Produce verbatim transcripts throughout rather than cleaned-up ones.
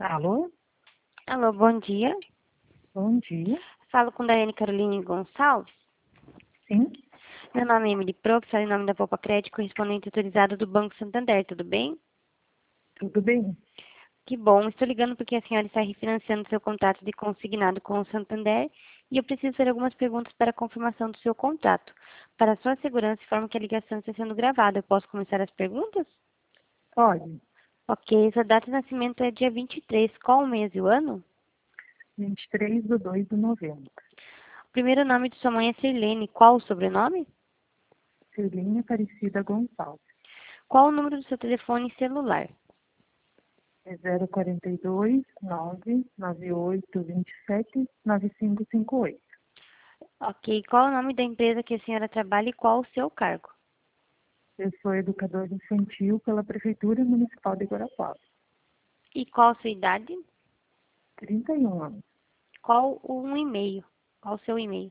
Alô? Alô, bom dia. Bom dia. Falo com Daiane Caroline Gonçalves. Sim, Meu nome é Emily Pro, que sou em nome da Poupa Crédito, correspondente autorizado do Banco Santander, tudo bem? tudo bem? Que bom, estou ligando porque a senhora está refinanciando seu contrato de consignado com o Santander e eu preciso fazer algumas perguntas para a confirmação do seu contrato. Para sua segurança, informo que a ligação está sendo gravada. Eu posso começar as perguntas? Pode. Ok, sua data de nascimento é dia vinte e três. Qual o mês e o ano? vinte e três de dois de novembro. O primeiro nome de sua mãe é Sirlene. Qual o sobrenome? Celinha Aparecida Gonçalves. Qual o número do seu telefone celular? É zero quarenta e dois, nove nove oito dois sete, nove cinco cinco oito. Ok. Qual o nome da empresa que a senhora trabalha e qual o seu cargo? Eu sou educador infantil pela Prefeitura Municipal de Guarapuava. E qual a sua idade? trinta e um anos. Qual o um e-mail? Qual o seu e-mail?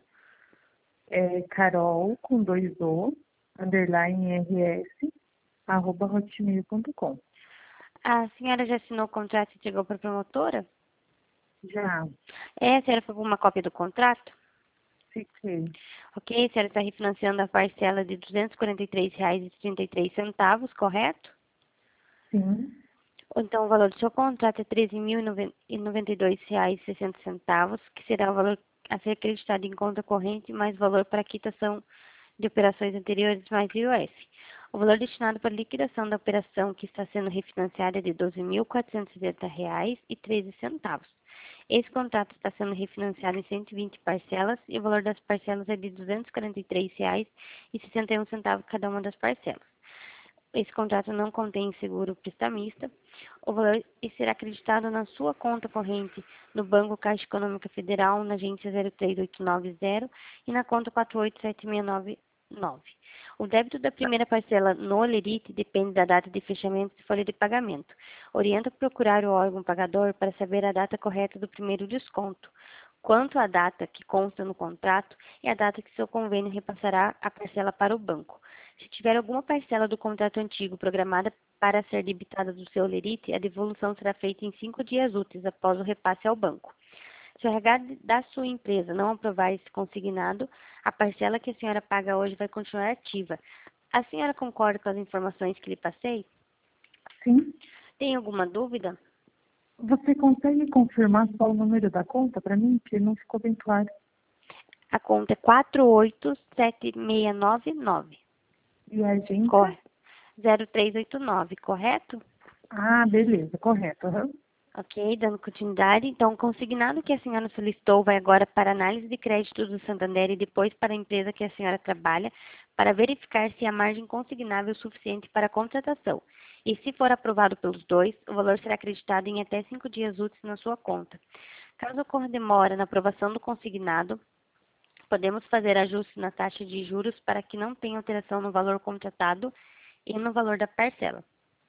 É Carol com dois O, underline R S, arroba hotmail ponto com. A senhora já assinou o contrato e entregou para a promotora? Já É, a senhora ficou com uma cópia do contrato? fiquei. Ok, a senhora está refinanciando a parcela de duzentos e quarenta e três reais e trinta e três centavos, correto? Sim, Então, o valor do seu contrato é treze mil e noventa e dois reais e sessenta centavos, que será o valor a ser acreditado em conta corrente, mais valor para quitação de operações anteriores, mais I O F. O valor destinado para liquidação da operação que está sendo refinanciada é de doze mil quatrocentos e setenta reais e treze centavos. Esse contrato está sendo refinanciado em cento e vinte parcelas e o valor das parcelas é de duzentos e quarenta e três reais e sessenta e um centavos cada uma das parcelas. Esse contrato não contém seguro prestamista. O valor será acreditado na sua conta corrente no Banco Caixa Econômica Federal, na agência zero três oito nove zero e na conta quatro oito sete seis nove nove. O débito da primeira parcela no Olerite depende da data de fechamento de folha de pagamento. Orienta procurar o órgão pagador para saber a data correta do primeiro desconto. Quanto à data que consta no contrato, é a data que seu convênio repassará a parcela para o banco. Se tiver alguma parcela do contrato antigo programada para ser debitada do seu lerite, a devolução será feita em cinco dias úteis após o repasse ao banco. Se o R H da sua empresa não aprovar esse consignado, a parcela que a senhora paga hoje vai continuar ativa. A senhora concorda com as informações que lhe passei? sim. Tem alguma dúvida? Você consegue confirmar só o número da conta para mim? Que não ficou bem claro. A conta é quatro oito sete seis nove nove. E a agência? Corre. zero três oito nove, correto? Ah, beleza, correto. Aham. Ok, dando continuidade. Então, o consignado que a senhora solicitou vai agora para análise de crédito do Santander e depois para a empresa que a senhora trabalha, para verificar se há margem consignável suficiente para a contratação. E se for aprovado pelos dois, o valor será acreditado em até cinco dias úteis na sua conta. Caso ocorra demora na aprovação do consignado, podemos fazer ajustes na taxa de juros para que não tenha alteração no valor contratado e no valor da parcela.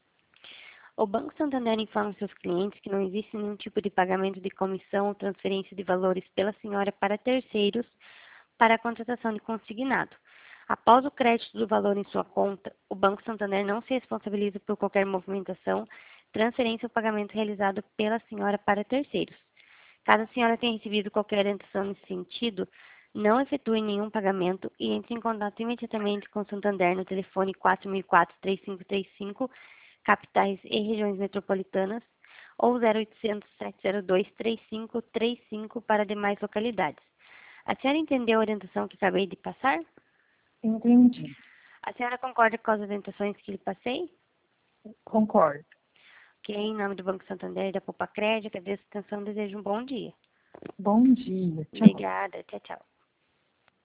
O Banco Santander informa seus clientes que não existe nenhum tipo de pagamento de comissão ou transferência de valores pela senhora para terceiros para a contratação de consignado. Após o crédito do valor em sua conta, o Banco Santander não se responsabiliza por qualquer movimentação, transferência ou pagamento realizado pela senhora para terceiros. Caso a senhora tenha recebido qualquer orientação nesse sentido, não efetue nenhum pagamento e entre em contato imediatamente com o Santander no telefone quatro mil e quatro, três cinco três cinco, capitais e regiões metropolitanas, ou zero oitocentos, sete zero dois, três cinco três cinco para demais localidades. A senhora entendeu a orientação que acabei de passar? Entendi. A senhora concorda com as orientações que lhe passei? Concordo. Ok, em nome do Banco Santander e da Poupa Crédito, agradeço a atenção e desejo um bom dia. Bom dia. Tchau. Obrigada, tchau, tchau.